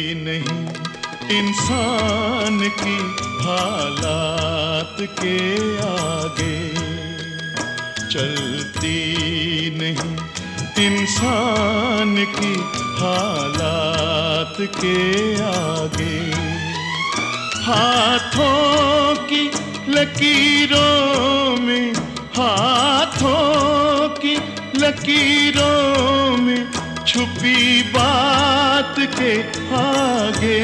नहीं इंसान की हालात के आगे, चलती नहीं इंसान की हालात के आगे। हाथों की लकीरों में, हाथों की लकीरों में छुपी बात के आगे,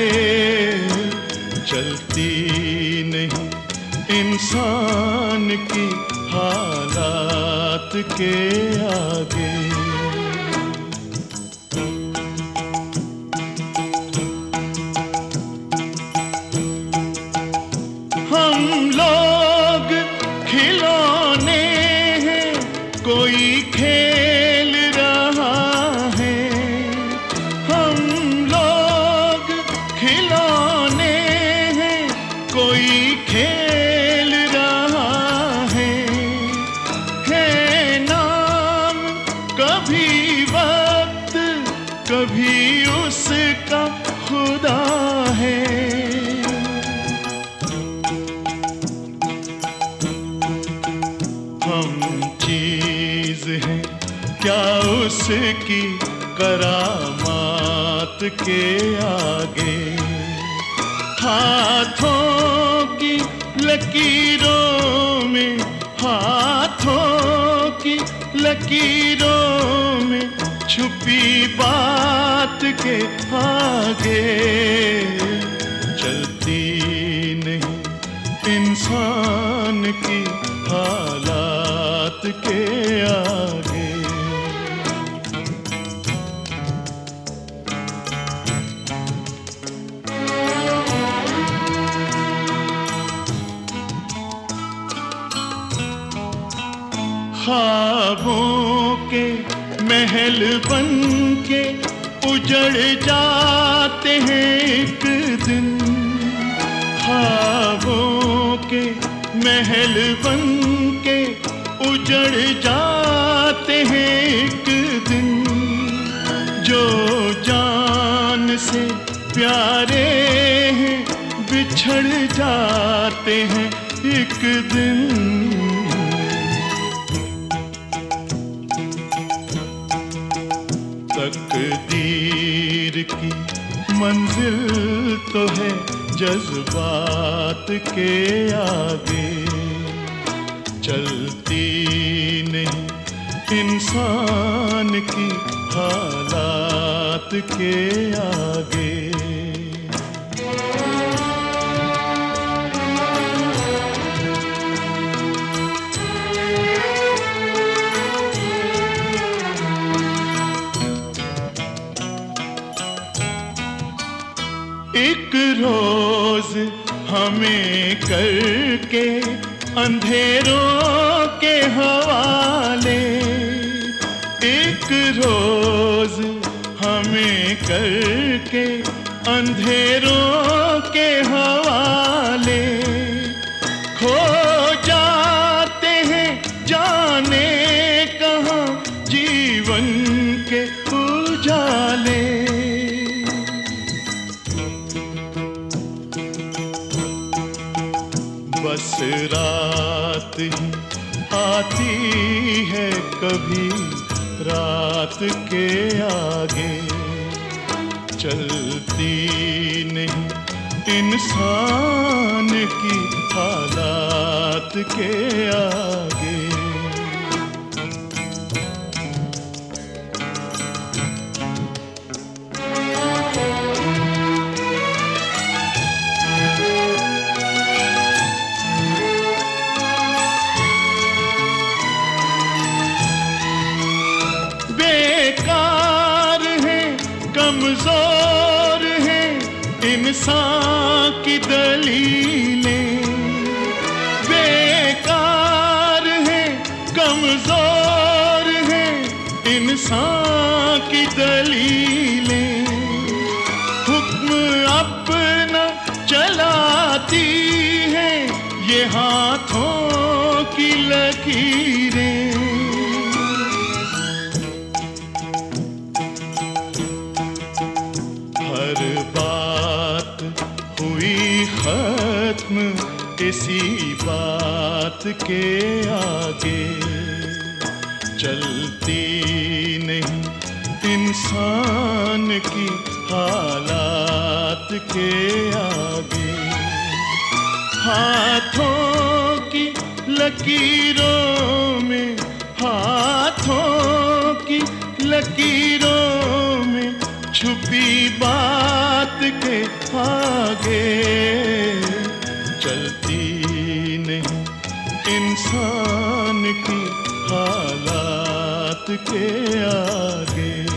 चलती नहीं इंसान की हालात के आगे। हम लोग खिलौने हैं, कोई खेल रहा है। हम लोग खिलौने हैं, कोई खेल रहा है। नाम कभी वक्त, कभी उसका खुदा है। हम चीज हैं क्या उसकी करामात के आगे। हाथों की लकीरों में, हाथों की लकीरों में छुपी बात के आगे, चलती नहीं इंसान की हालात के आगे। ख्वाबों के महल बन के उजड़ जाते हैं एक दिन। ख्वाबों के महल बन के उजड़ जाते हैं एक दिन। जो जान से प्यारे हैं बिछड़ जाते हैं एक दिन। तकदीर की मंजिल तो है जज्बात के आगे, चलती नहीं इंसान की हालात के आगे। एक रोज हमें करके अंधेरों के हवाले, एक रोज हमें करके अंधेरों के हवाले। खो जाते हैं जाने कहाँ जीवन के उजाले। बस रात ही आती है कभी रात के आगे, चलती नहीं इंसान की हालात के आगे। बेकार है, कमजोर है इंसान की दलीलें। बेकार है, कमजोर है इंसान की दलीलें। हुक्म अपना चलाती है ये हाथों की लकीरें। हर बार खत्म इसी बात के आगे। चलती नहीं इंसान की हालात के आगे। हाथों की लकीरों में, हाथों की लकीरों में छुपी बात के आगे। चलती नहीं इंसान की हालात के आगे।